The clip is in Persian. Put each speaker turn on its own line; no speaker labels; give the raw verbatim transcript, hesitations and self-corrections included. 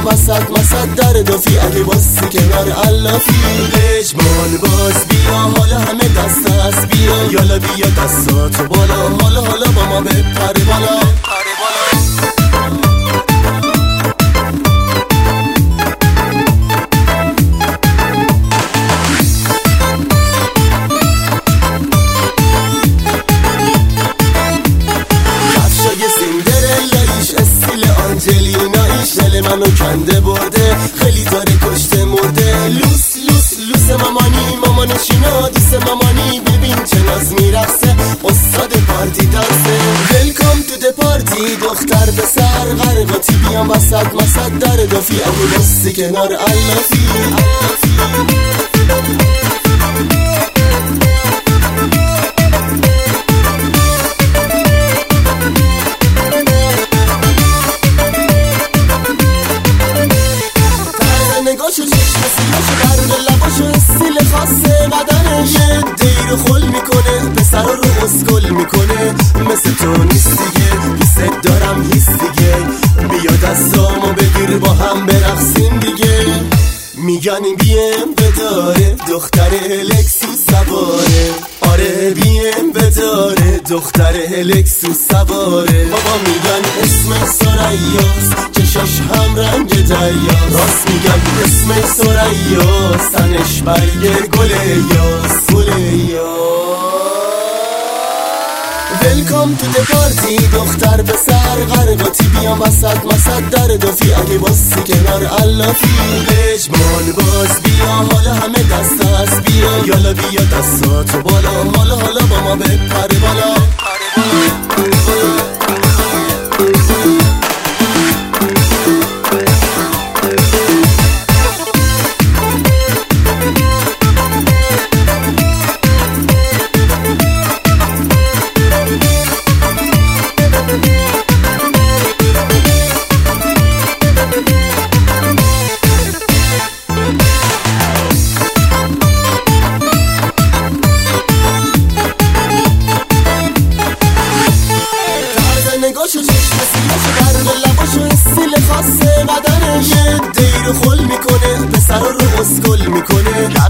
وسط مسد در دافی اگه باسی کنار علافی پشمان باز بیا حالا همه دست هست بیا یالا بیا دستاتو بالا حالا حالا با ما بپره بالا پره بالا دل منو کنده برده خیلی داره کشته مرده لوس لوس لوس مامانی مامانشینا دوست مامانی ببین چه ناز میرقصه استاد پارتی دانسه ویلکام تو ده پارتی دختر به سر غرقاتی بیام وسط مسد در دافی اگه بستی کنار علافی نگاشو چشم سیاشو برد لباشو استیل خاصه بدنش یه دیر خل میکنه پسر رو اسکل میکنه مثل تو نیست دیگه حیثت دارم حیث دیگه بیا دستامو بگیر با هم برقصیم دیگه میگن بیم بداره دختر لکسوس سواره آره بیم بداره دختر لکسوس سواره بابا میگن اسمش سریاست چشاش هم رنگ دریا راست میگن اسمش سریاست تنش برگ گل یاس گل یاس ویلکام تو ده پارتی دختر به سر غرقاتی بیام وسط مسد در دافی اگه باسی کنار علافی پشمان باز بیا حالا همه دست هست بیا یالا بیا دستاتو بالا حالا حالا با ما بپره بالا نگاشو چشم سیاشو برد لباشو استیل خاصه بدنش یه دیر خل میکنه پسر رو اسکل میکنه